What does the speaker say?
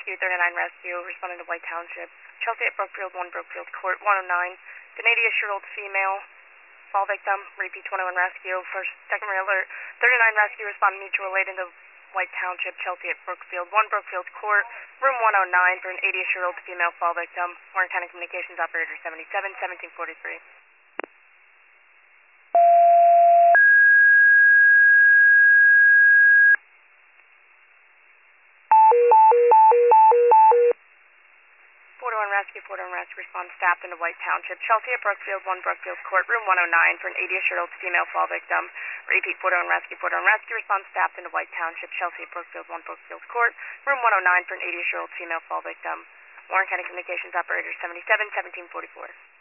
Rescue, 39 Rescue, responding to White Township, Chelsea at Brookfield 1, Brookfield Court, 109. An 80-year-old female, fall victim, repeat 21 Rescue, first, secondary alert, 39 Rescue, respond mutual aid into White Township, Chelsea at Brookfield 1, Brookfield Court, room 109 for an 80-year-old female fall victim. Warren County Communications Operator 77, 1743. 41 Rescue, respond staffed into White Township, Chelsea at Brookfield 1, Brookfield Court, room 109 for an 80-year-old female fall victim. Repeat 41 Rescue, respond staffed into White Township, Chelsea at Brookfield 1, Brookfield Court, room 109 for an 80-year-old female fall victim. Warren County Communications Operator 77, 1744.